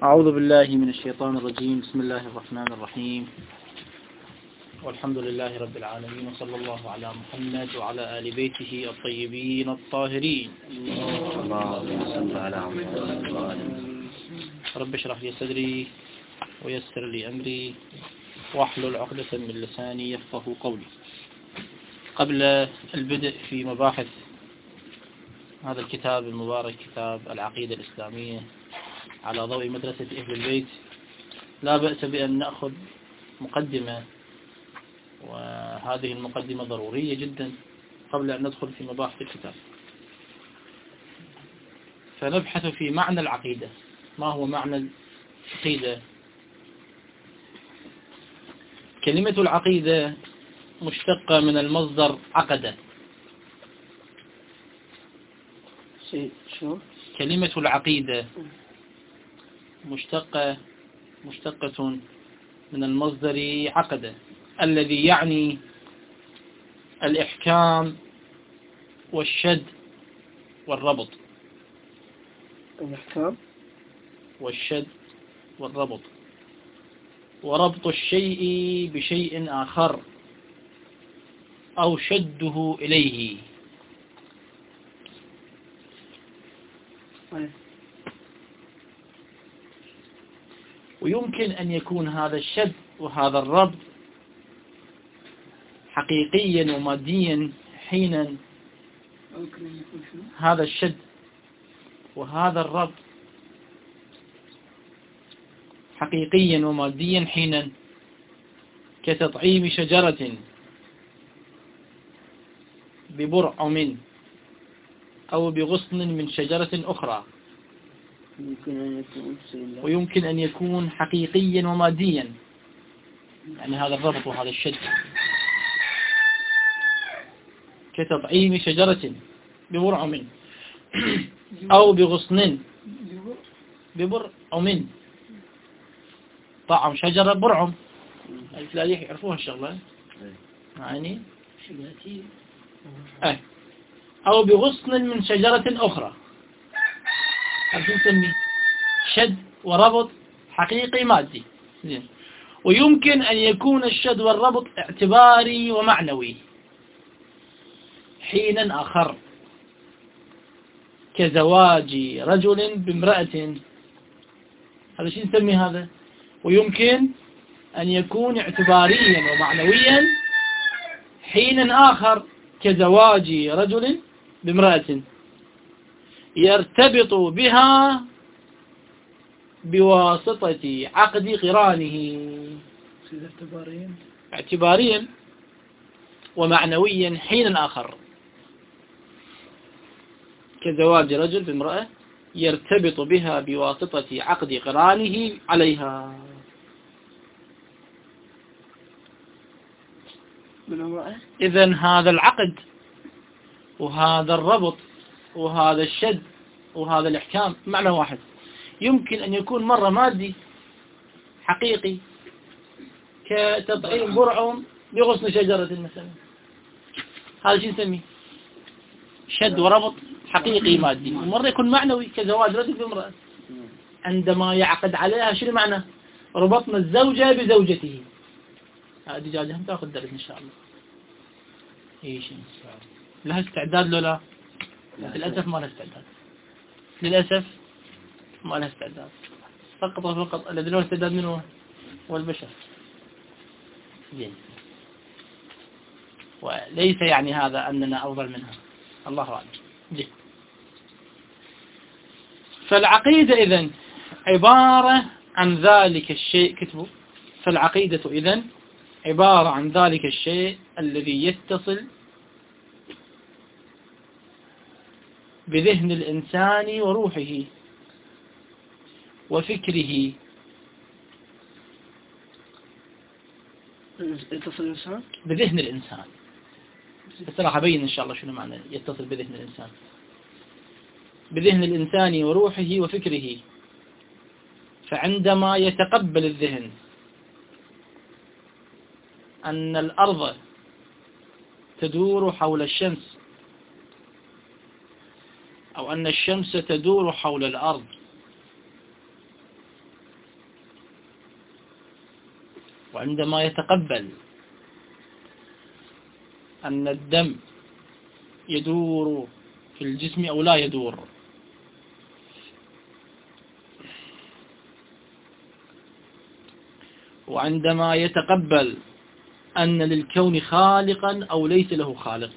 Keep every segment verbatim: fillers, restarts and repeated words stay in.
أعوذ بالله من الشيطان الرجيم. بسم الله الرحمن الرحيم، والحمد لله رب العالمين، وصلى الله على محمد وعلى آل بيته الطيبين الطاهرين. اللهم صل على محمد. رب اشرح لي صدري ويسر لي أمري واحلل عقدة من لساني يفقه قولي. قبل البدء في مباحث هذا الكتاب المبارك، كتاب العقيدة الإسلامية على ضوء مدرسة أهل البيت، لا بأس بأن نأخذ مقدمة، وهذه المقدمة ضرورية جدا قبل أن ندخل في مباحث الكتاب. فنبحث في معنى العقيدة. ما هو معنى العقيدة؟ كلمة العقيدة مشتقة من المصدر عقدة. شو؟ كلمة العقيدة مشتقة مشتقة من المصدر عقدة، الذي يعني الإحكام والشد والربط. الإحكام والشد والربط، وربط الشيء بشيء آخر أو شده إليه. ويمكن أن يكون هذا الشد وهذا الربط حقيقيا وماديا حينا. هذا الشد وهذا الربط حقيقيا وماديا حينا كتطعيم شجرة ببرعم أو بغصن من شجرة أخرى. ويمكن أن يكون حقيقيا وماديا، يعني هذا الربط وهذا الشد، كتطعيم شجرة ببرعم أو بغصن. ببرعم، طعم شجرة برعم، الفلاحين يعرفوها الشغلة يعني أه. أو بغصن من شجرة أخرى. هذا نسميه شد وربط حقيقي مادي. زين. ويمكن أن يكون الشد والربط اعتباري ومعنوي حينا آخر، كزواج رجل بامرأة. هذا شيء نسميه هذا. ويمكن أن يكون اعتباريا ومعنويا حينا آخر، كزواج رجل بامرأة يرتبط بها بواسطة عقد قرانه. اعتباريا ومعنويا حينا آخر، كزواج رجل بامرأة يرتبط بها بواسطة عقد قرانه عليها. إذن هذا العقد وهذا الربط وهذا الشد وهذا الإحكام معنى واحد. يمكن أن يكون مرة مادي حقيقي، كتطعيم برعم بغصن شجرة مثلا. هذا شيء نسميه شد وربط حقيقي مادي. ومرة يكون معنوي، كزواج رجل بامرأة، عندما يعقد عليها شنو معنى؟ ربطنا الزوجة بزوجته. هذه دجاجة هم تأخذ درس إن شاء الله. إيش لها استعداد لو لا؟ للأسف ما لها استعداد. للأسف ما لها استعداد. فقط وفقط الذي له استعداد منه هو البشر. زين. وليس يعني هذا أننا أفضل منها، الله أعلم. جي. فالعقيدة إذن عبارة عن ذلك الشيء. كتبوا. فالعقيدة إذن عبارة عن ذلك الشيء الذي يتصل بذهن الإنسان وروحه وفكره. يتصل الإنسان بذهن الإنسان. بس راح أبين إن شاء الله شنو معنى يتصل بذهن الإنسان. بذهن الإنسان وروحه وفكره. فعندما يتقبل الذهن أن الأرض تدور حول الشمس، أو أن الشمس تدور حول الأرض، وعندما يتقبل أن الدم يدور في الجسم أو لا يدور، وعندما يتقبل أن للكون خالقا أو ليس له خالق،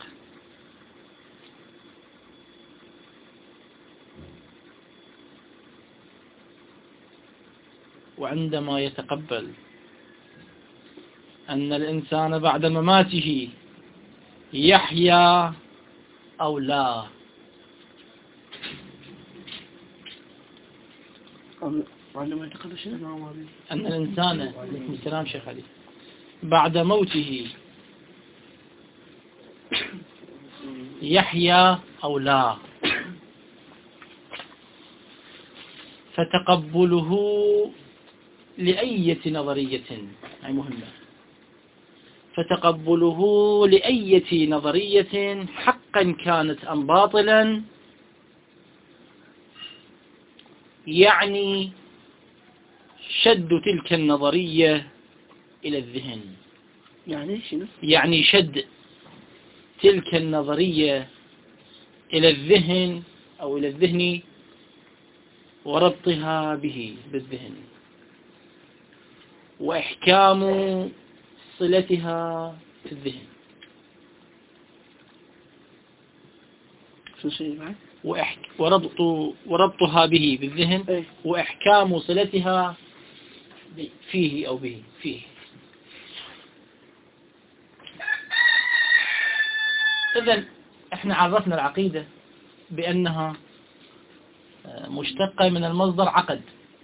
وعندما يتقبل أن الإنسان بعد مماته يحيا أو لا. وعندما يتقبل أن الإنسان عليكم السلام شيخ علي بعد موته يحيا أو لا، فتقبله لأية نظرية أي مهمة، فتقبله لأية نظرية حقا كانت أم باطلا يعني شد تلك النظرية إلى الذهن، يعني شنو؟ يعني شد تلك النظرية إلى الذهن أو إلى الذهن وربطها به بالذهن وإحكام صلتها في الذهن وإحك... وربط... وربطها به بالذهن أي. وإحكام صلتها فيه أو به فيه. إذن احنا عرفنا العقيدة بأنها مشتقة من المصدر عقد،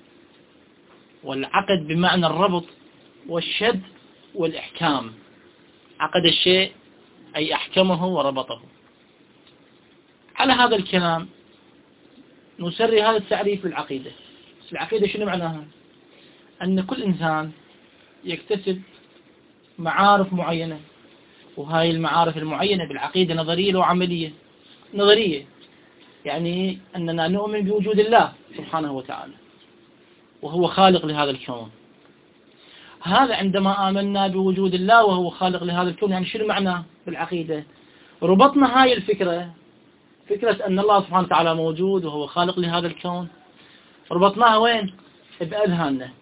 والعقد بمعنى الربط والشد والإحكام. عقد الشيء أي أحكمه وربطه. على هذا الكلام نسري هذا التعريف للعقيدة. العقيدة شنو معناها؟ أن كل إنسان يكتسب معارف معينة، وهاي المعارف المعينة بالعقيدة نظرية وعملية. نظرية يعني أننا نؤمن بوجود الله سبحانه وتعالى وهو خالق لهذا الكون. هذا عندما آمنا بوجود الله وهو خالق لهذا الكون يعني شنو معناه بالعقيدة؟ ربطنا هاي الفكرة، فكرة أن الله سبحانه وتعالى موجود وهو خالق لهذا الكون، ربطناها وين؟ بأذهاننا.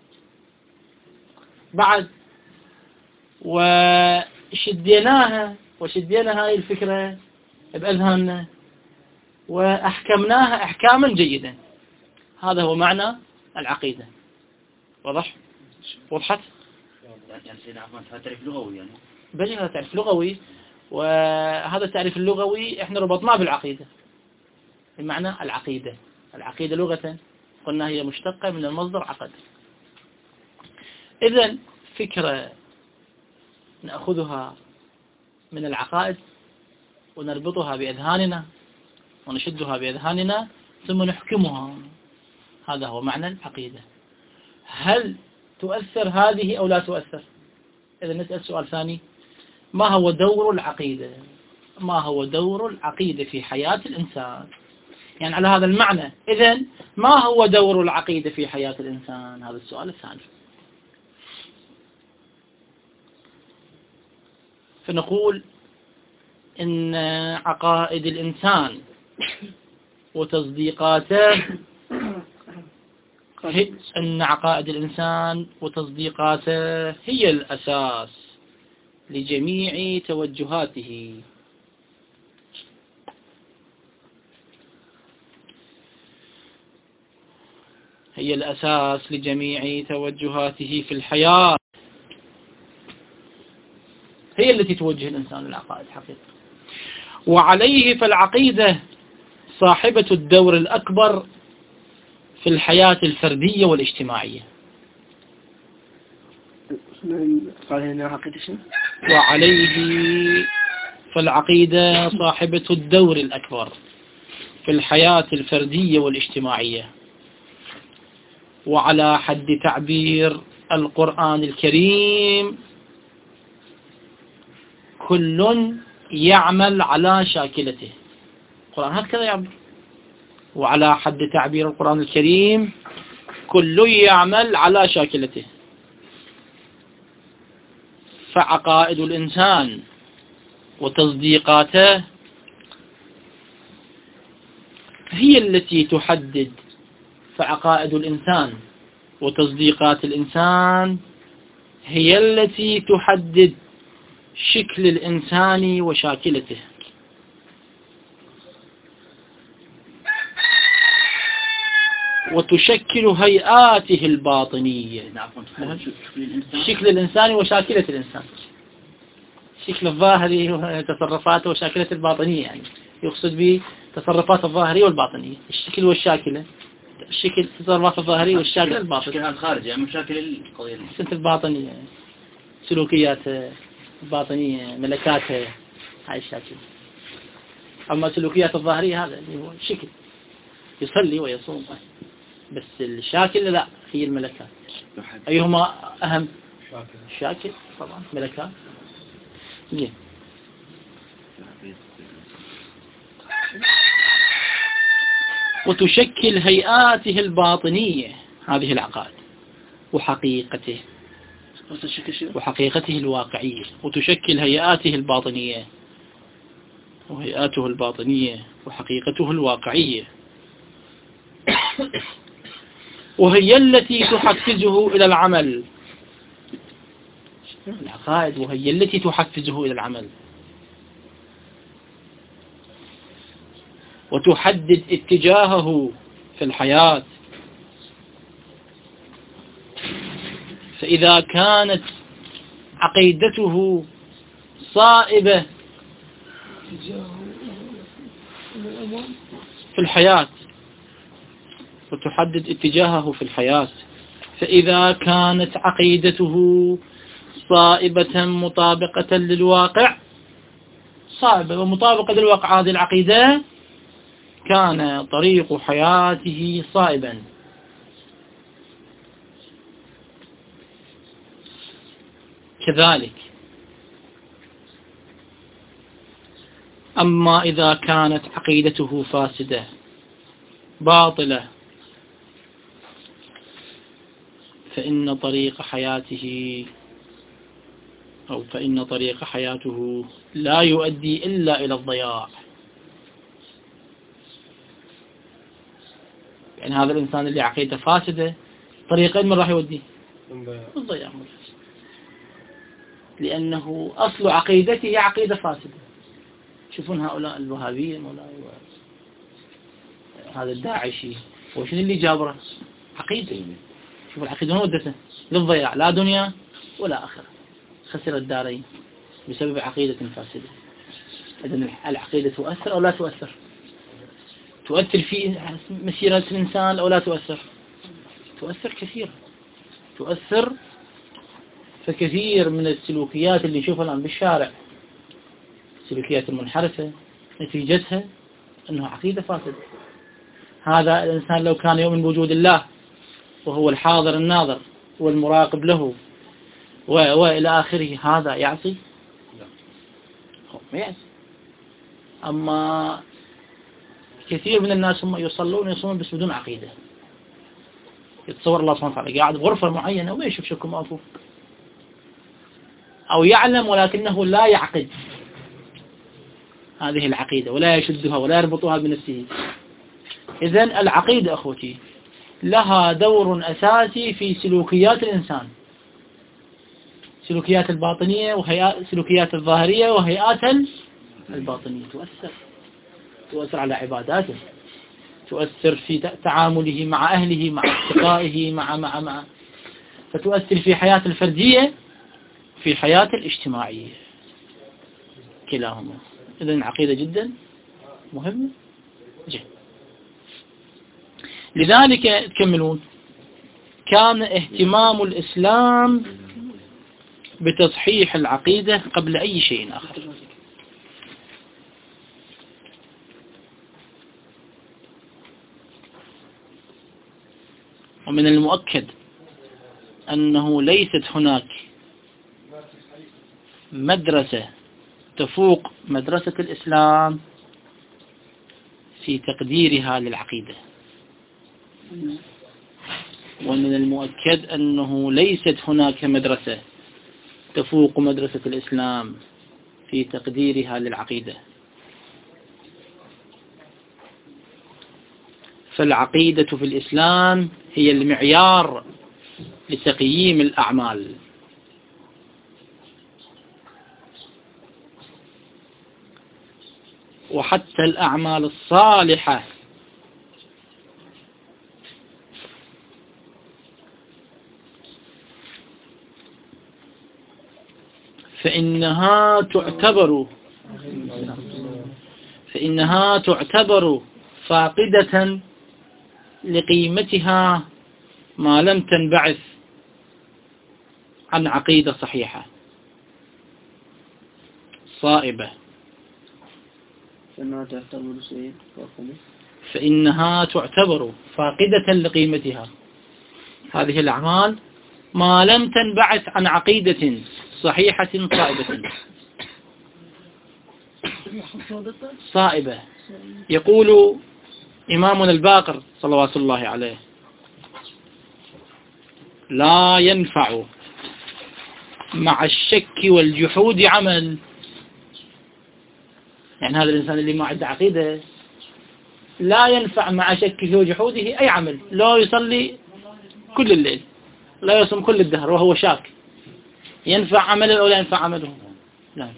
بعد وشديناها وشدينا هاي الفكرة بأذهاننا وأحكمناها إحكاما جيدا. هذا هو معنى العقيدة. واضح؟ وضحت؟ يعني سيدنا عفوا هذا تعريف لغوي يعني؟ بلي هذا تعريف لغوي، وهذا التعريف اللغوي احنا ربطناه بالعقيدة. بمعنى العقيدة، العقيدة لغة قلنا هي مشتقة من المصدر عقد. إذن فكرة نأخذها من العقائد ونربطها بأذهاننا ونشدها بأذهاننا ثم نحكمها. هذا هو معنى العقيدة. هل تؤثر هذه أو لا تؤثر؟ إذا نسأل سؤال ثاني، ما هو دور العقيدة؟ ما هو دور العقيدة في حياة الإنسان؟ يعني على هذا المعنى إذن ما هو دور العقيدة في حياة الإنسان؟ هذا السؤال الثاني. فنقول إن عقائد الإنسان وتصديقاته هي أن عقائد الإنسان وتصديقاته هي الأساس لجميع توجهاته. هي الأساس لجميع توجهاته في الحياة، هي التي توجه الإنسان للعقائد حقيقة. وعليه فالعقيدة صاحبة الدور الأكبر في الحياة الفردية والاجتماعية. وعليه فالعقيدة صاحبة الدور الأكبر في الحياة الفردية والاجتماعية. وعلى حد تعبير القرآن الكريم كل يعمل على شاكلته. القرآن هكذا يعبر. وعلى حد تعبير القرآن الكريم كل يعمل على شاكلته. فعقائد الإنسان وتصديقاته هي التي تحدد فعقائد الإنسان وتصديقات الإنسان هي التي تحدد شكل الإنسان وشاكلته. وتشكل هيئاته الباطنية. شكل الإنسان وشاكلة الإنسان، شكل الظاهري وتصرفاته وشاكلته الباطنية، يعني يقصد به تصرفات الظاهرية والباطنية، الشكل والشاكلة، الشكل التصرفات الظاهرية والشاكلة الباطنية. الشكل الخارجي يعني مشاكل القضية السنة الباطنية، سلوكياته الباطنية، ملكاته، هاي الشاكل. أما سلوكيات الظاهرية هذا اللي هو الشكل، يصلي ويصوم، بس الشاكل لا، هي الملكات. أيهما أهم؟ الشاكل طبعا، ملكات. زين. وتشكل هيئاته الباطنية هذه العقائد وحقيقته وحقيقته الواقعية. وتشكل هيئاته الباطنية وهيئاته الباطنية وحقيقته الواقعية، وهي التي تحفزه إلى العمل. العقائد وهي التي تحفزه إلى العمل، وتحدد اتجاهه في الحياة. فإذا كانت عقيدته صائبة في الحياة وتحدد اتجاهه في الحياة، فإذا كانت عقيدته صائبة مطابقة للواقع، صائبة ومطابقة للواقع هذه العقيدة، كان طريق حياته صائبا. كذلك أما إذا كانت عقيدته فاسدة باطلة، فإن طريق حياته أو فإن طريق حياته لا يؤدي إلا إلى الضياع. يعني هذا الإنسان اللي عقيدته فاسدة طريقين من راح يوديه الضياع، لأنه أصل عقيدته عقيدة فاسدة. شوفون هؤلاء الوهابيين هذا الداعشي وشنو اللي جابره؟ عقيدة. شوف العقيدة ما ودته للضياع، لا دنيا ولا آخرة، خسر الدارين بسبب عقيدة فاسدة. إذن العقيدة تؤثر أو لا تؤثر؟ تؤثر في مسيرة الإنسان أو لا تؤثر؟ تؤثر كثير، تؤثر. فكثير من السلوكيات اللي نشوفها الآن بالشارع، السلوكيات المنحرفة، نتيجتها أنه عقيدة فاسدة. هذا الإنسان لو كان يؤمن بوجود الله وهو الحاضر الناظر والمراقب له وإلى آخره، هذا يعصي؟ ما يعصي. أما كثير من الناس هم يصلون يصومون بس بدون عقيدة. يتصور الله سبحانه وتعالى قاعد بغرفة معينة وما يشوف شكو مأفوف، أو يعلم ولكنه لا يعقد هذه العقيدة ولا يشدها ولا يربطها بنفسه. إذن العقيدة أخوتي لها دور أساسي في سلوكيات الإنسان، سلوكيات الباطنية وسلوكيات الظاهرية وهيئات الباطنية. تؤثر تؤثر على عباداته، تؤثر في تعامله مع أهله، مع أصدقائه، مع مع مع فتؤثر في حياة الفردية، في حياة الاجتماعية، كلاهما. إذن العقيدة جدا مهمة. جدا. لذلك تكملون كان اهتمام الإسلام بتصحيح العقيدة قبل أي شيء آخر. ومن المؤكد أنه ليست هناك مدرسة تفوق مدرسة الإسلام في تقديرها للعقيدة. ومن المؤكد أنه ليست هناك مدرسة تفوق مدرسة الإسلام في تقديرها للعقيدة. فالعقيدة في الإسلام هي المعيار لتقييم الأعمال. وحتى الأعمال الصالحة فإنها تعتبر فإنها تعتبر فاقدة لقيمتها ما لم تنبعث عن عقيدة صحيحة صائبة. فإنها تعتبر فاقدة لقيمتها، هذه الأعمال، ما لم تنبعث عن عقيدة صحيحة صائبة. صائبة. يقول إمامنا الباقر صلوات الله عليه: لا ينفع مع الشك والجحود عمل. يعني هذا الإنسان اللي ما عنده عقيدة لا ينفع مع شكه وجحوده أي عمل. لا يصلي كل الليل، لا يصوم كل الدهر وهو شاك، ينفع عمله أو لا ينفع عمله؟ لا.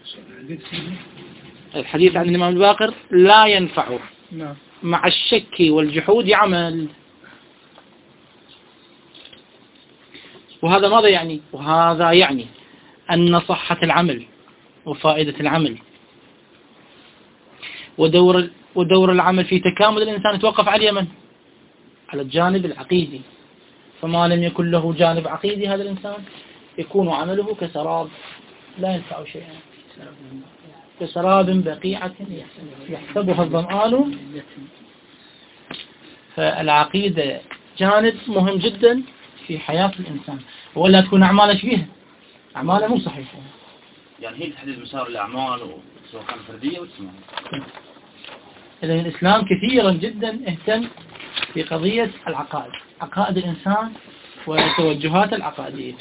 الحديث عن الإمام الباقر: لا ينفع مع الشك والجحود عمل. وهذا ماذا يعني؟ وهذا يعني أن صحة العمل وفائدة العمل ودور ودور العمل في تكامل الإنسان يتوقف على من؟ على الجانب العقيدي. فما لم يكن له جانب عقيدي هذا الإنسان يكون عمله كسراب لا ينفع شيئا، كسراب بقيعة يحسبها الظمآن. فالعقيدة جانب مهم جدا في حياة الإنسان، ولا تكون أعماله فيها أعماله مو صحيحة. يعني هي تحديد مسار الأعمال سواء كانت فردية أو اجتماعية. إذن الإسلام كثيرا جدا اهتم في قضية العقائد، عقائد الإنسان وتوجهات العقائدية.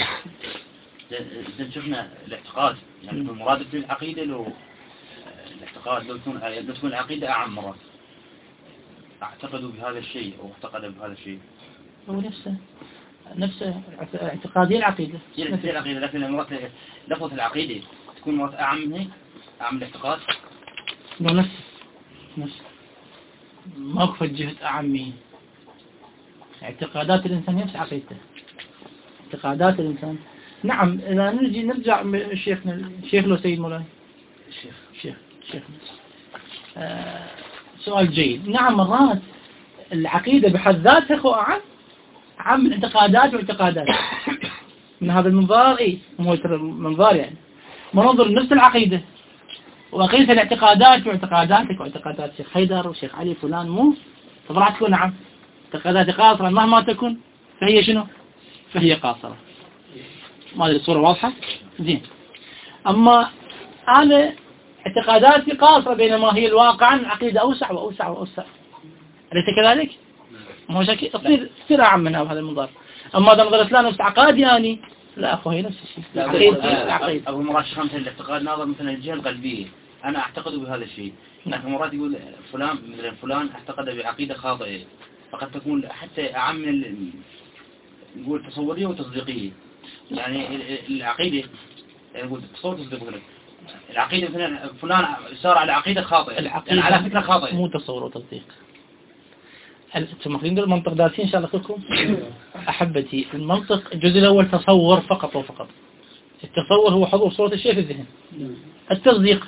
إذا شفنا الاعتقاد، يعني المراد في العقيدة لو الاعتقاد لو تكون لو تكون العقيدة أعم مرات، اعتقدوا بهذا الشيء أو اعتقدوا بهذا الشيء. هو نفسه نفسه اعتقادية العقيدة. نفس العقيدة، لكن المرات لفظة العقيدة تكون مرات أعم منه، أعم الاعتقاد. نفس نفس ماكو جهة أعمين. اعتقادات الإنسان نفس عقيدته. اعتقادات الإنسان. نعم. إذا نجي نرجع شيخنا الشيخ لو سيد مولاي الشيخ شيخ شيخ آه سؤال جيد. نعم مرات العقيدة بحد ذاتها هو أعم عم الاعتقادات واعتقادات. من هذا المنظار اي هو منظار يعني منظر نفس العقيدة وقيس الاعتقادات واعتقاداتك واعتقادات شيخ حيدر وشيخ علي فلان مو طبعا تكون نعم اعتقادات قاصرة مهما تكن فهي شنو؟ فهي قاصرة. ما ادري الصورة واضحة؟ زين. أما أنا اعتقاداتي قاصرة بينما هي الواقع عقيدة أوسع وأوسع وأوسع. أليس كذلك؟ ما شكل تصير تصير أعم منها بهذا المنظر. أما إذا نظرت لها نفس عقادي يعني لا أخو هي نفس الشيء. العقيدة أبو مراد خمسة الاعتقاد ناظر مثلا الجهة القلبية أنا أعتقد بهذا الشيء. لكن مراد يقول فلان مثلا فلان اعتقد بعقيدة خاطئة فقد تكون حتى أعم من نقول تصورية وتصديقية. يعني العقيدة نقول تصور تصديق مثلا العقيدة مثلا فلان صار على عقيدة خاطئة يعني على فكرة خاطئة مو تصور وتصديق. انتم ماخذين المنطق دارسين ان شاء الله كلكم. احبتي المنطق الجزء الاول تصور فقط وفقط. التصور هو حضور صورة الشيء في الذهن. التصديق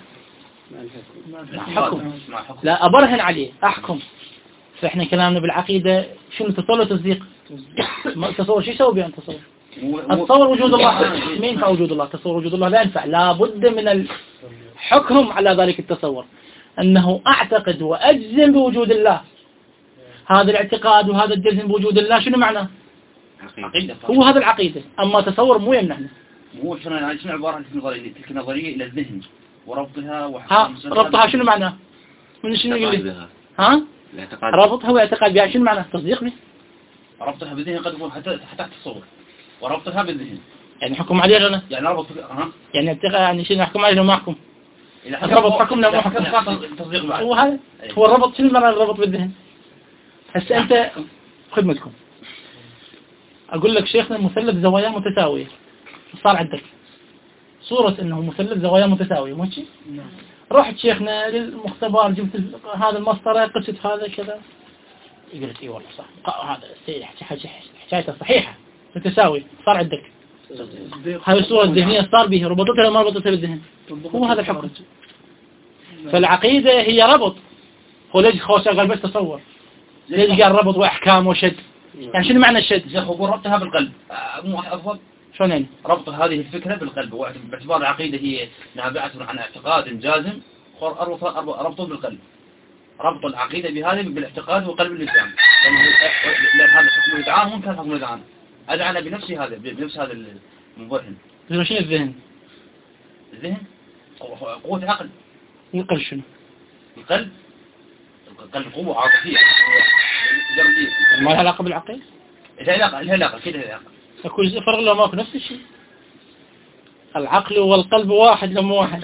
حكم لا ابرهن عليه احكم. فاحنا كلامنا بالعقيدة شنو تصور وتصديق. تصور شو يسوي بأن تصور التصور وجود الله ما ينفع وجود الله. تصور وجود الله لا ينفع. لا بد من الحكم على ذلك التصور أنه أعتقد وأجزم بوجود الله. هذا الاعتقاد وهذا الجزم بوجود الله شنو معناه؟ عقيدة. هو هذا العقيدة. أما تصور مو يمنعنا. هو شنو يعني شنو عبارة عن نظرية تلك نظرية إلى الذهن وربطها ها ربطها شنو معناه؟ من شنو يقول لي؟ ها ربطها واعتقاد بها شنو معناه؟ تصديق به. ربطها بالذهن قد يكون حتى حتى تصور وربطها بالذهن يعني حكم عليه ولا لا؟ يعني ربط ها يعني اتقى يعني شنو نحكم عليه لو ما أحكم إذا ربط حكم لو ما حكم تصديق بعد هو هذا هو الربط شنو معنى الربط بالذهن هسه أنت خدمتكم أقول لك شيخنا مثلث زواياه متساوية صار عندك صورة أنه مثلث زواياه متساوية ماشي رحت شيخنا للمختبر جبت هذا المسطرة قست هذا كذا قلت اي والله صح هذا حكايته صحيحة متساوي صار عندك هذه الصورة الذهنية صار بها ربطتها ولا ما ربطتها بالذهن هو هذا الحكم فالعقيدة هي ربط هو ليش خوش قال بس تصور ليش قال ربط وأحكام وشد يعني شنو معنى الشد شيخ هو ربطها بالقلب مو أفضل شلون يعني ربط هذه الفكرة بالقلب باعتبار العقيدة هي نابعة عن اعتقاد جازم ربطه بالقلب ربط العقيدة بهذه بالاعتقاد وقلب الإسلام لأن هذا حكم الإذعان مو كان حكم الإذعان أذعن بنفسه هذا بنفس هذا المبرهن شنو الذهن الذهن قوة العقل القلب شنو القلب القلب قوة عاطفية ما لها علاقة بالعقل لها علاقة لها علاقة كده لها علاقة أكون فرق لو ماكو نفس الشيء العقل والقلب واحد لما واحد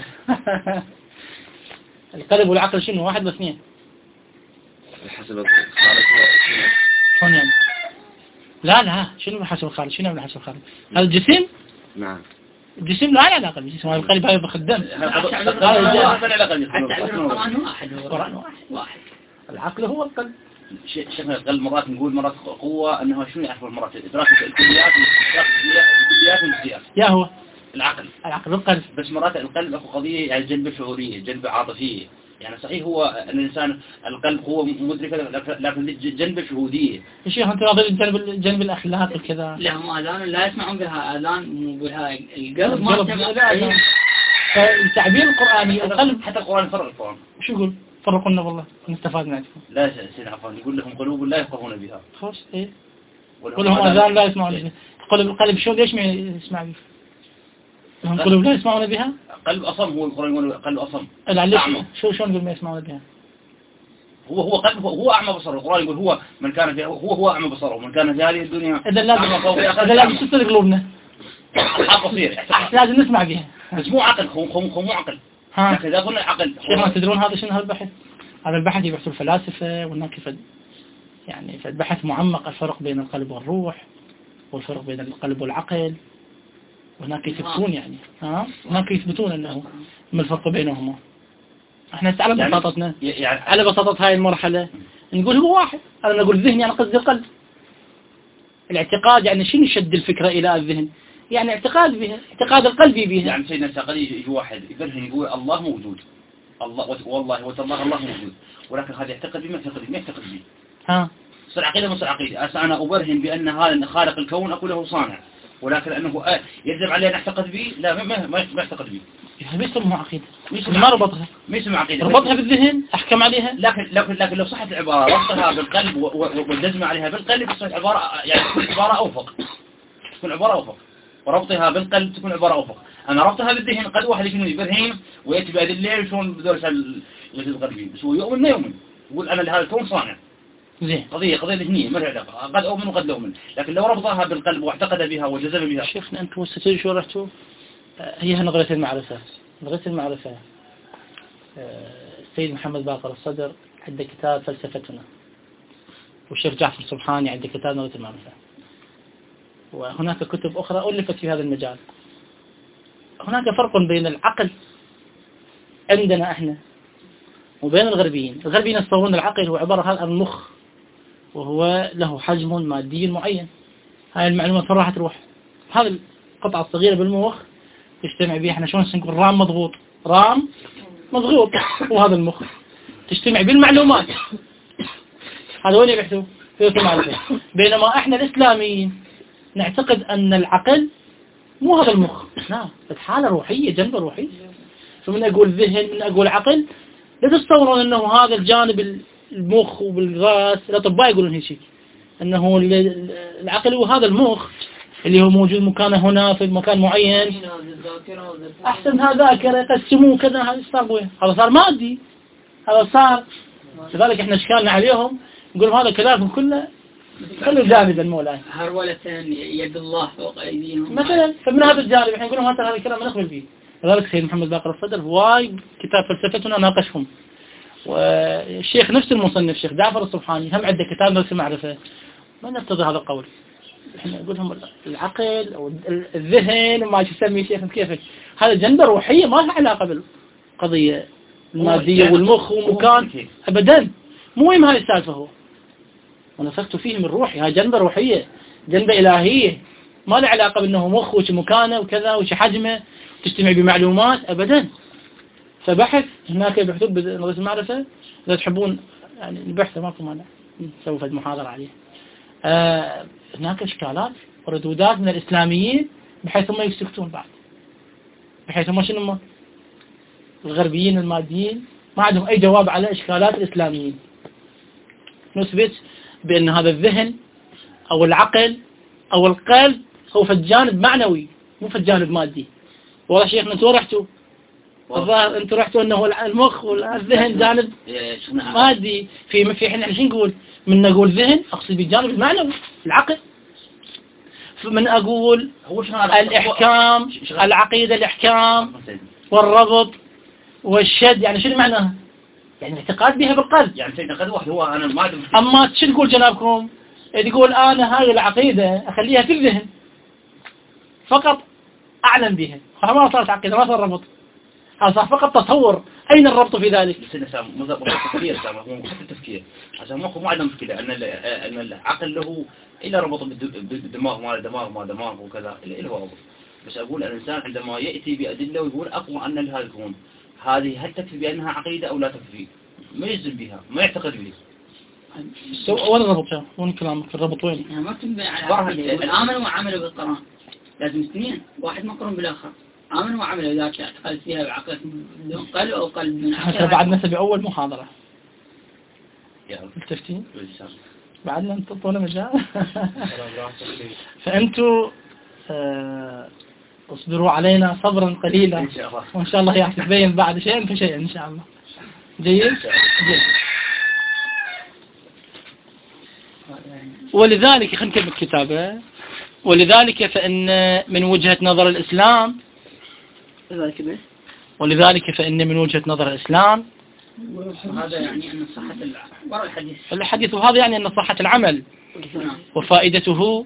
القلب والعقل شنو واحد بس اثنين حسب الخارج شلون يعني لا لا شنو حسب الخارج شنو من حسب الخارج هذا الجسم نعم الجسم لا علاقة بالجسم هذا القلب هذا بخدم القرآن واحد العقل هو القلب شيخنا القلب مرات نقول مرات قوة أنه شنو يعرف مرات إدراك الكليات الكليات والجزئيات يا هو العقل العقل القلب بس مرات القلب أخو قضية يعني جلبة شعورية جلبة عاطفية يعني صحيح هو الإنسان القلب هو مدركة لكن جلبة شهودية يا شيخ أنت ناظر الجانب جانب الأخلاق وكذا لا هم آذان لا يسمعون بها آذان مو بها القلب ما سمع فالتعبير القرآني القلب حتى القرآن فرق القرآن شو يقول فرقوا لنا والله نستفاد منكم لا سيدنا عفوا يقول لهم قلوب لا يفقهون بها خلاص إيه ولهم آذان لا يسمعون بها قلب القلب شو ليش ما يسمع بها هم قلوب لا يسمعون بها قلب أصم هو القرآن يقول قلب أصم أعمى شو شو نقول ما يسمعون بها هو هو قلب هو أعمى بصره القرآن يقول هو من كان في هو هو أعمى بصره ومن كان في هذه الدنيا إذا لازم إذا لازم تصير قلوبنا حق قصير لازم نسمع بها بس مو عقل هو هو مو عقل لكن إذا قلنا عقل شيخ ما تدرون هذا شنو هالبحث هذا البحث يبحث الفلاسفة والناس يعني فالبحث معمق الفرق بين القلب والروح والفرق بين القلب والعقل وهناك يثبتون يعني ها هناك يثبتون أنه ما الفرق بينهما احنا على يعني بساطتنا يعني على بساطة هاي المرحلة نقول هو واحد أنا نقول الذهن يعني قصدي القلب الاعتقاد يعني شنو يشد الفكرة إلى الذهن يعني اعتقاد بها اعتقاد القلب بها يعني سيدنا الساقلي يجي واحد يبرهن يقول الله موجود الله والله وتالله الله موجود ولكن هذا يعتقد بما يعتقد بما يعتقد به ها صار عقيدة مو صار عقيدة أنا أبرهن بأن هذا خالق الكون أقول له صانع ولكن أنه يلزم عليه أن أعتقد به لا ما ما ما يعتقد به ما يسمى عقيدة ما ربطها ما يسمى عقيدة ربطها بالذهن أحكم عليها لكن لكن لكن لو صحت العبارة ربطها بالقلب والجزم عليها بالقلب تصير عبارة يعني تكون عبارة أوفق تكون عبارة أوفق وربطها بالقلب تكون عبارة أوفق أنا ربطها بالذهن قد واحد شنو يبرهن ويأتي بهذه الليل شلون بدرس الجزء الغربي بس هو يؤمن ما يؤمن يقول أنا لهذا الكون صانع زين قضية قضية ذهنية ما لها علاقة قد أؤمن وقد لا أؤمن لكن لو ربطها بالقلب واعتقد بها وجزم بها شفنا أنتم وستجي شو رحتوا هي نظرية المعرفة نظرية المعرفة السيد محمد باقر الصدر عنده كتاب فلسفتنا والشيخ جعفر سبحاني عنده كتاب نظرية المعرفة وهناك كتب أخرى ألفت في هذا المجال هناك فرق بين العقل عندنا احنا وبين الغربيين الغربيين يتصورون العقل هو عبارة عن المخ وهو له حجم مادي معين هاي المعلومات فين راح تروح هذا القطعة الصغيرة بالمخ تجتمع بها احنا شلون نقول رام مضغوط رام مضغوط وهذا المخ تجتمع بالمعلومات هذا وين يبحثوا في المعرفة بينما احنا الإسلاميين نعتقد أن العقل مو هذا المخ لا حالة روحية جنبة روحية فمن أقول ذهن من أقول عقل لا تتصورون أنه هذا الجانب المخ وبالراس الأطباء يقولون هيك أنه العقل هو هذا المخ اللي هو موجود مكانه هنا في مكان معين أحسن هذا ذاكرة يقسموه كذا هذا صار وين هذا صار مادي هذا صار لذلك إحنا اشكالنا عليهم نقول هذا كلامهم كله خلوا جانبا مولاي هرولة يد الله فوق أيديهم مثلا. فمن هذا الجانب احنا نقول لهم هذا الكلام نقبل به. لذلك سيد محمد باقر الصدر واي كتاب فلسفتنا ناقشهم، والشيخ نفس المصنف الشيخ جعفر الصبحاني هم عنده كتاب نفس المعرفة ما نقتضي هذا القول. احنا نقول لهم العقل او الذهن وما تسمي شيخ كيفك، هذا جنبه روحية ما لها علاقة بالقضية المادية والمخ ومكان ابدا، مو وين هاي السالفة. هو ونفخت فيه من روحي، هاي جنبه روحية جنبه إلهية ما لها علاقة بأنه مخ وش مكانه وكذا وش حجمه تجتمع بمعلومات أبدا. فبحث هناك يبحثون بنظرية المعرفة، إذا تحبون يعني البحث ماكو مانع نسوي فد محاضرة عليه. آه هناك إشكالات وردودات من الإسلاميين بحيث هم يسكتون بعد، بحيث هم شنو هم الغربيين الماديين ما عندهم أي جواب على إشكالات الإسلاميين. نثبت بأن هذا الذهن أو العقل أو القلب هو في الجانب معنوي مو في الجانب مادي. والله شيخنا انتوا رحتوا الظاهر انتوا رحتوا انه المخ والذهن جانب مادي. في في احنا شو نقول من نقول ذهن اقصد بالجانب المعنوي العقل. فمن اقول الاحكام العقيدة الاحكام والربط والشد يعني شنو معناها؟ يعني الاعتقاد بها بالقلب. يعني اعتقاد واحد هو انا ما ادري. اما شو تقول جنابكم؟ تقول انا هاي العقيدة اخليها في الذهن فقط اعلم بها، ما صارت عقيدة ما صار ربط، هذا صار فقط تصور. اين الربط في ذلك؟ مو تفكير مو حتى التفكير عشان مخه ما عنده مشكلة ان ان العقل له الا ربط بالدماغ مال دماغ ما دماغ وكذا اللي هو ربط. بس اقول الانسان عندما ياتي بادله ويقول اقوى ان لهذا الكون هذه هل تكفي بانها عقيدة او لا تكفي؟ ما يلزم بها ما يعتقد بها. وين الربط؟ وين كلامك الربط وين؟ يعني ما تنبني على عقيدة. آمنوا وعملوا بالقرآن لازم اثنين واحد مقرون بالآخر. آمنوا وعملوا ذاك اعتقد فيها بعقل بدون قلب أو قلب من عقل. بعد نسبي أول محاضرة يا التفتين بعدنا انتظرنا مجال. فأنتوا آه اصبروا علينا صبرا قليلا وإن شاء الله يحسن بين بعد شيء فشيء إن شاء الله. جيد جيد. ولذلك خلينا نكمل الكتابة. ولذلك فإن من وجهة نظر الإسلام ولذلك فإن من وجهة نظر الإسلام هذا يعني أن صحة وراء الحديث الحديث وهذا يعني أن صحة العمل وفائدته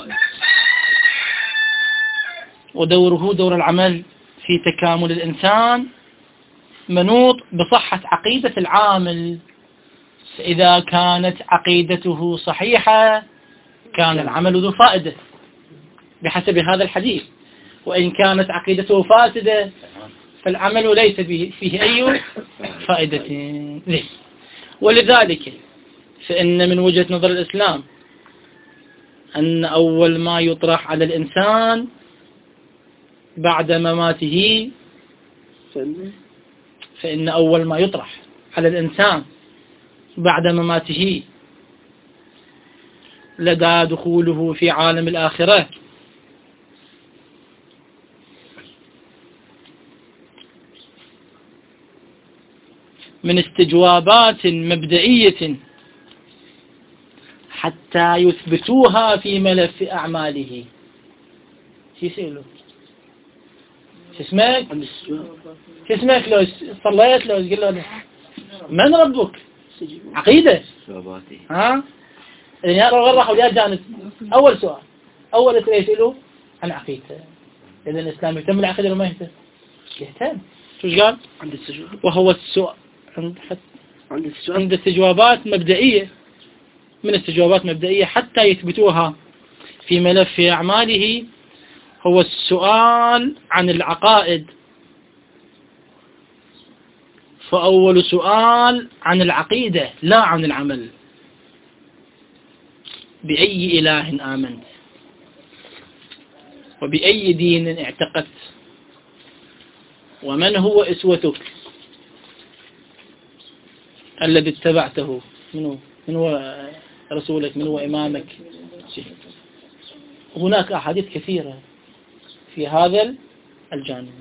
ودوره دور العمل في تكامل الإنسان منوط بصحة عقيدة العامل. إذا كانت عقيدته صحيحة كان العمل ذو فائدة بحسب هذا الحديث، وإن كانت عقيدته فاسدة فالعمل ليس فيه أي فائدة له. ولذلك فإن من وجهة نظر الإسلام أن أول ما يطرح على الإنسان بعد مماته فإن أول ما يطرح على الإنسان بعد مماته لدى دخوله في عالم الآخرة من استجوابات مبدئية حتى يثبتوها في ملف أعماله. شو يسألوا؟ شو اسمك؟ شو اسمك؟ لو صليت لو تقول له من ربك؟ عقيدة ها؟ يعني غير راحوا ليا جانب. أول سؤال أول سؤال يسألوا عن عقيدة. إذا الإسلام يهتم بالعقيدة ولا ما يهتم؟ يهتم. شو قال؟ عند السجواب. وهو السؤال عند عند عند استجوابات مبدئية من استجوابات مبدئية حتى يثبتوها في ملف أعماله هو السؤال عن العقائد. فأول سؤال عن العقيدة لا عن العمل. بأي إله آمنت وبأي دين اعتقدت ومن هو أسوتك الذي اتبعته، من هو رسولك، من هو إمامك. هناك أحاديث كثيرة في هذا الجانب.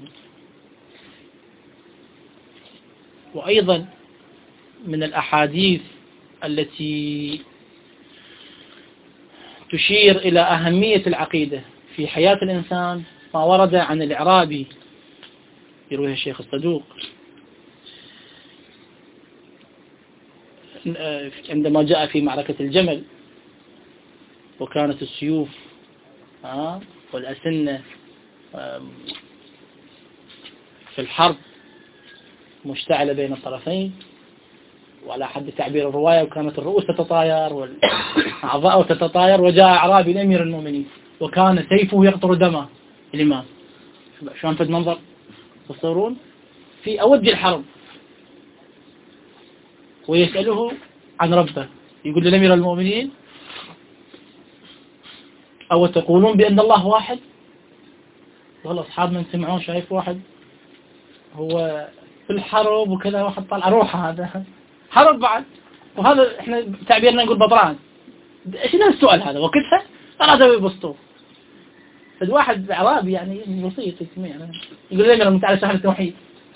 وأيضا من الأحاديث التي تشير إلى أهمية العقيدة في حياة الإنسان ما ورد عن الإعرابي يرويه الشيخ الصدوق عندما جاء في معركة الجمل وكانت السيوف والأسنة في الحرب مشتعلة بين الطرفين، وعلى حد تعبير الرواية وكانت الرؤوس تتطاير والأعضاء تتطاير، وجاء أعرابي لأمير المؤمنين وكان سيفه يقطر دمه الإمام. شلون في المنظر تصورون في أود الحرب، ويسأله عن ربه، يقول لأمير المؤمنين أو تقولون بأن الله واحد؟ والله أصحاب من سمعون شايف واحد هو في الحرب وكذا، واحد طالع روحه، هذا حرب بعد، وهذا احنا تعبيرنا نقول بطران. ايش السؤال هذا وقتها؟ أرادوا يبسطوه. فالواحد اعرابي يعني بسيط يسمع يقول لي لما تعالى شهر التوحيد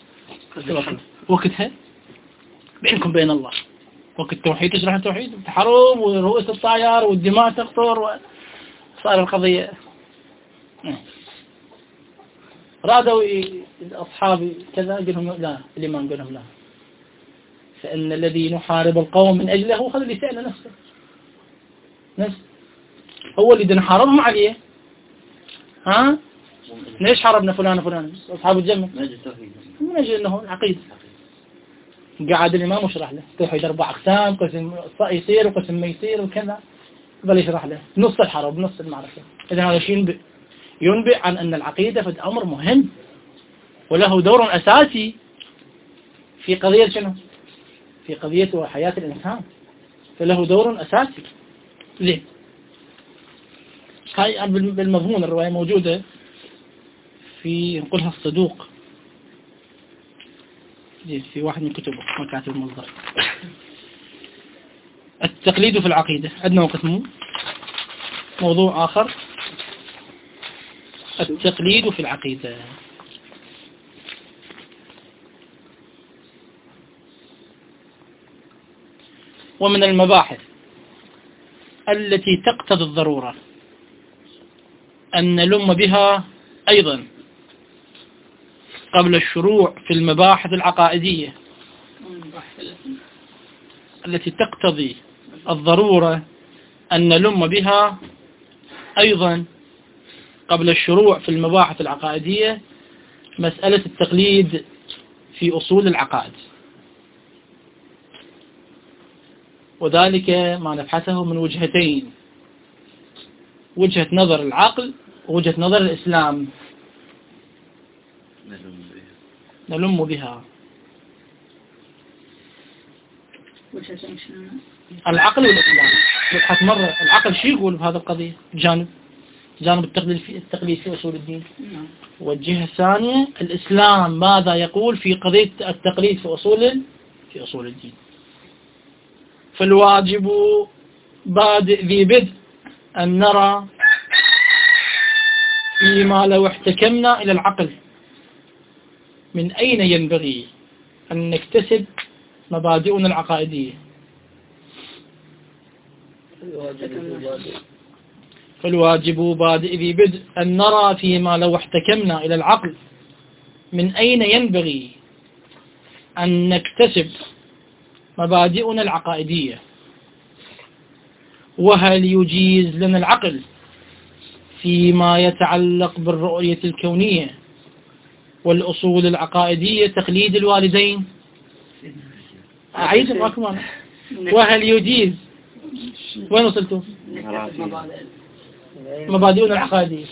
وقتها بينكم بين الله، وقت التوحيد تشرح التوحيد، حروب ورؤوس الطائر والدماء تقطر، وصار القضية. رادوا أصحابي كذا، قال لهم لا، الإمام قال لهم لا، فإن الذي نحارب القوم من أجله هذا اللي سأل نفسه، نفسه هو اللي نحاربهم عليه. ها ليش حاربنا فلان وفلان أصحاب الجنة؟ من أجل أنه العقيدة. قعد الإمام وشرح له توحيد أربع أقسام، قسم يصير وقسم ما يصير وكذا، بل يشرح له نص الحرب نص المعركة. إذا هذا شيء ينبئ ينبئ عن أن العقيدة في أمر مهم وله دور أساسي في قضية شنو؟ في قضية وحياة الإنسان، فله دور أساسي. ليه؟ هاي بالمضمون الرواية موجودة في نقولها الصدوق في واحد من كتبه مكاتب المصدر. التقليد في العقيدة عندنا وقسمه موضوع آخر، التقليد في العقيدة. ومن المباحث التي تقتضي الضرورة أن نلم بها أيضا قبل الشروع في المباحث العقائدية، التي تقتضي الضرورة أن نلم بها أيضا قبل الشروع في المباحث العقائدية، مسألة التقليد في أصول العقائد، وذلك ما نبحثه من وجهتين: وجهة نظر العقل ووجهة نظر الإسلام. نلم بها العقل والإسلام. نبحث مرة العقل شيء يقول بهذا القضية، جانب جانب التقليد في التقليد في أصول الدين، والجهة الثانية الإسلام ماذا يقول في قضية التقليد في أصول في أصول الدين. فالواجب بادئ ذي بدء أن نرى فيما لو احتكمنا إلى العقل من أين ينبغي أن نكتسب مبادئنا العقائدية. فالواجب بادئ ذي بدء أن نرى فيما لو احتكمنا إلى العقل من أين ينبغي أن نكتسب مبادئنا العقائدية، وهل يجيز لنا العقل فيما يتعلق بالرؤية الكونية والأصول العقائدية تقليد الوالدين. أعيد معكم، وهل يجيز، وين وصلتوا؟ مبادئنا العقائدية.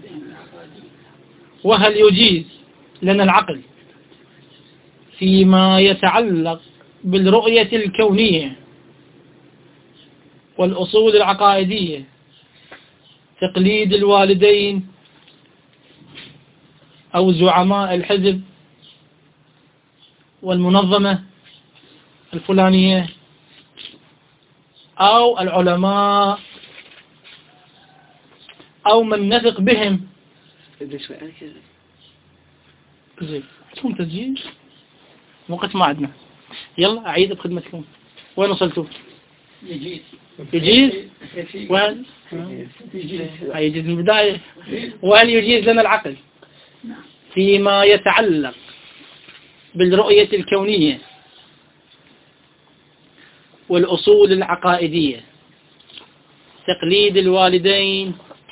وهل يجيز لنا العقل فيما يتعلق بالرؤية الكونية والأصول العقائدية تقليد الوالدين أو زعماء الحزب والمنظمة الفلانية أو العلماء أو من نثق بهم؟ زين، عندكم تسجيل؟ وقت ما عندنا. يلا أعيد بخدمتكم. وين وصلتوا؟ يجيز يجيز وهل يجيز من البداية. وهل يجيز لنا العقل فيما يتعلق بالرؤية الكونية والأصول العقائدية، تقليد الوالدين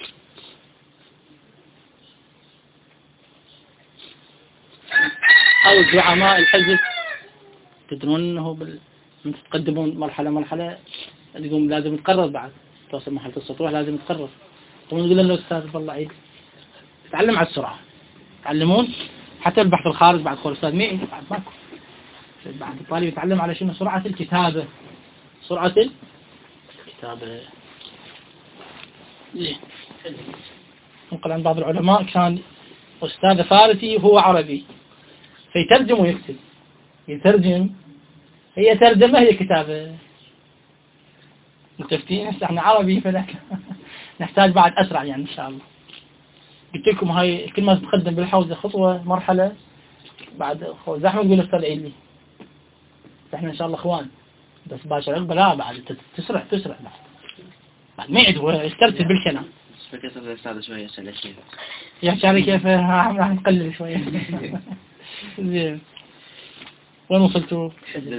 أو زعماء الحزب؟ تدرون أنه بال... تقدمون مرحلة مرحلة اليوم لازم تقرر، بعد توصل مرحلة السطوح لازم تقرر. تقولون يقول لنا الأستاذ والله عيد تعلم على السرعة، تعلمون حتى البحث الخارج بعد قول الأستاذ مين بعد ماكو، بعد الطالب يتعلم على شنو؟ سرعة الكتابة، سرعة الكتابة. زين. نقل عن بعض العلماء كان أستاذ فارسي وهو عربي فيترجم ويكتب، يترجم، هي ترجمة هي كتابة. متفتين هسه احنا عربي فلك نحتاج بعد أسرع يعني إن شاء الله. قلت لكم هاي كل ما تتقدم بالحوزة خطوة مرحلة بعد خوز أحمد يقول أستاذ عيد لي احنا إن شاء الله إخوان، بس باشر عقبة لا بعد تسرع تسرع بعد بعد ما يعد هو يسترسل بالكلام. فكرت الأستاذ شوية أسأل شيء يحكي علي كيف راح نقلل شوية. زين وين وصلتوا؟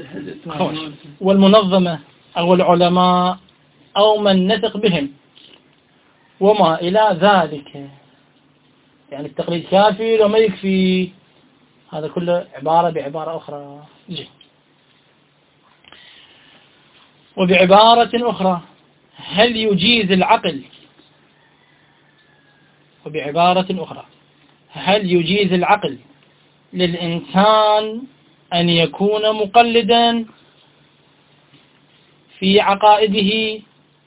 والمنظمة أو العلماء أو من نثق بهم وما إلى ذلك. يعني التقليد كافي لو ما يكفي، هذا كله عبارة بعبارة أخرى. جي. وبعبارة أخرى هل يجيز العقل وبعبارة أخرى هل يجيز العقل للإنسان أن يكون مقلدا في عقائده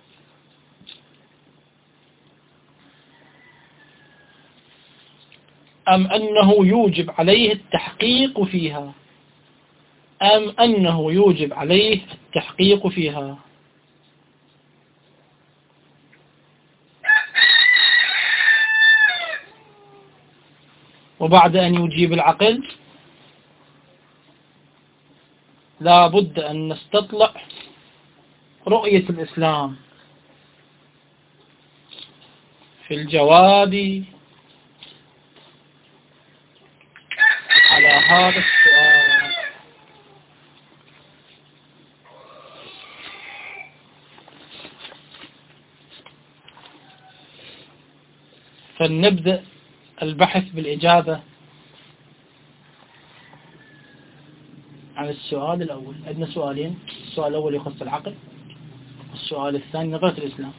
أم أنه يوجب عليه التحقيق فيها أم أنه يوجب عليه التحقيق فيها؟ وبعد أن يجيب العقل لا بد أن نستطلع رؤية الإسلام في الجواب على هذا السؤال. فلنبدأ البحث بالإجابة عن السؤال الأول. عندنا سؤالين، السؤال الأول يخص العقل والسؤال الثاني نظرة الإسلام.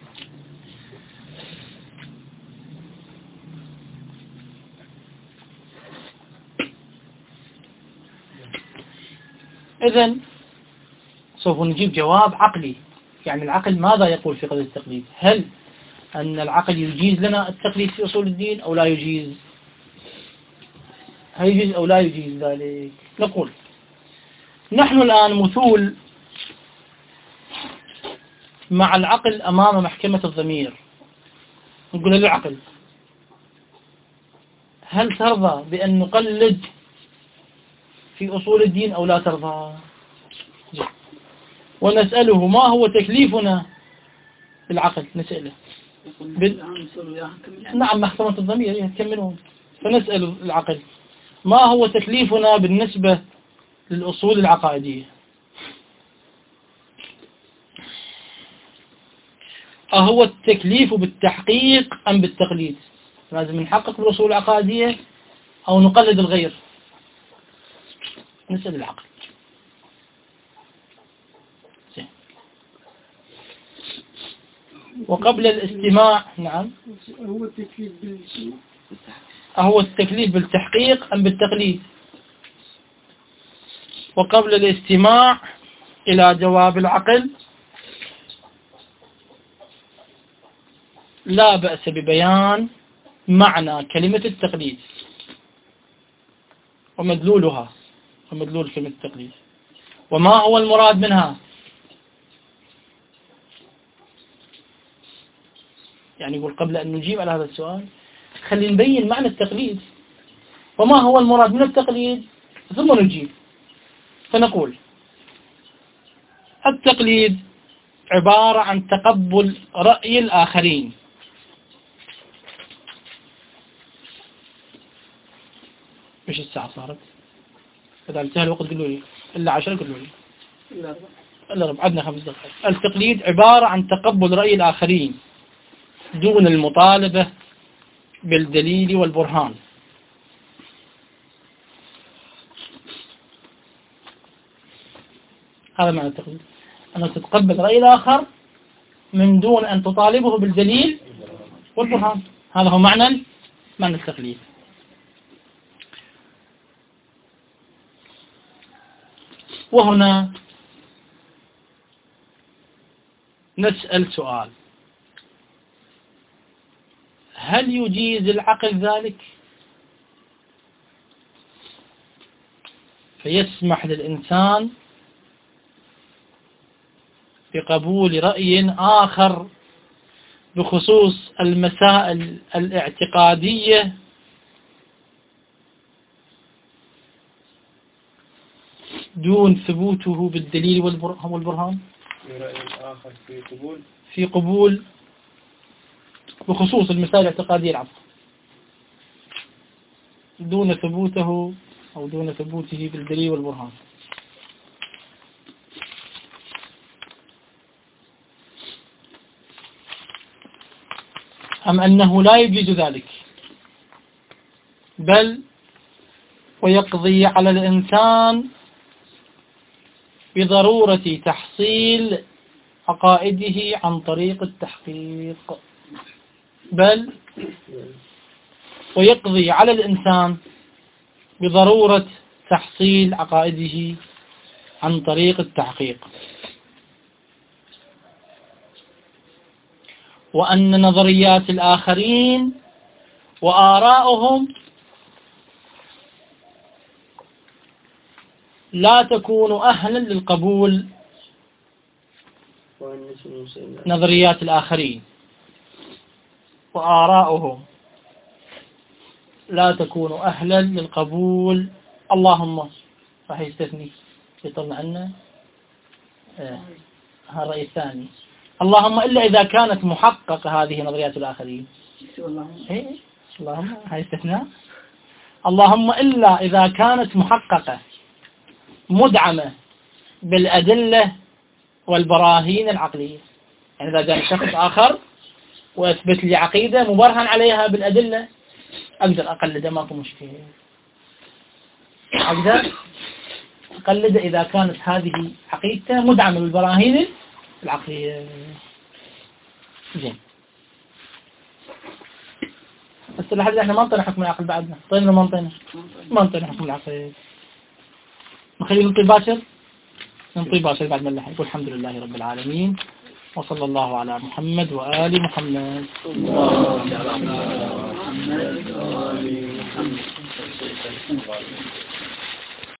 إذن سوف نجيب جواب عقلي، يعني العقل ماذا يقول في قضية التقليد؟ هل أن العقل يجيز لنا التقليد في أصول الدين أو لا يجيز؟ هل يجيز أو لا يجيز ذلك؟ نقول نحن الآن مثول مع العقل أمام محكمة الضمير، نقول للعقل هل ترضى بأن نقلد في أصول الدين أو لا ترضى؟ ونسأله ما هو تكليفنا بالعقل، نسأله بال... نعم محكمة الضمير يكملون. فنسأل العقل ما هو تكليفنا بالنسبة للأصول العقائدية؟ أهو التكليف بالتحقيق أم بالتقليد؟ لازم نحقق بالأصول العقائدية أو نقلد الغير؟ نسأل العقل. وقبل الاستماع نعم هو التكليف أهو التكليف بالتحقيق أم بالتقليد؟ وقبل الاستماع إلى جواب العقل لا بأس ببيان معنى كلمة التقليد ومدلولها ومدلول كلمة التقليد وما هو المراد منها. يعني يقول قبل أن نجيب على هذا السؤال خلينا نبين معنى التقليد وما هو المراد من التقليد ثم نجيب. فنقول التقليد عبارة عن تقبل رأي الآخرين. إيش الساعة صارت؟ إذا انتهى الوقت قلوا لي، إلا عشرة قلوا لي، إلا ربع، عدنا خمس دقائق. التقليد عبارة عن تقبل رأي الآخرين دون المطالبة بالدليل والبرهان. هذا معنى التقليد، أن تتقبل رأي الآخر من دون أن تطالبه بالدليل والبرهان. هذا هو معنى معنى التقليد. وهنا نسأل سؤال: هل يجيز العقل ذلك؟ فيسمح للإنسان بقبول رأي آخر بخصوص المسائل الاعتقادية دون ثبوته بالدليل والبرهان؟ رأي آخر في قبول في قبول بخصوص المسائل الاعتقادية العفو دون ثبوته أو دون ثبوته بالدليل والبرهان. أم أنه لا يجوز ذلك، بل ويقضي على الإنسان بضرورة تحصيل عقائده عن طريق التحقيق بل ويقضي على الإنسان بضرورة تحصيل عقائده عن طريق التحقيق، وأن نظريات الآخرين وآراءهم لا تكون أهلا للقبول. نظريات الآخرين وآراءهم لا تكون أهلا للقبول. اللهم راح يستثني يطلع عنا آه. هذا الرأي الثاني، اللهم إلا إذا كانت محققة هذه نظريات الآخرين. إيه؟ اللهم هاي استثناء. اللهم إلا إذا كانت محققة مدعمة بالأدلة والبراهين العقلية. يعني إذا جاء شخص آخر وأثبت لي عقيدة مبرهن عليها بالأدلة أقدر أقلده، ماكو مشكلة، أقدر أقلده إذا كانت هذه عقيدته مدعمة بالبراهين العقلية. زين، بس لحد احنا ما نطينا حكم العقل بعدنا. طيب ما نطينا ما نطينا حكم العقل، نخليه نطي باشر نطي باشر بعد ما نلحق. والحمد لله رب العالمين، وصلى الله على محمد وآل محمد.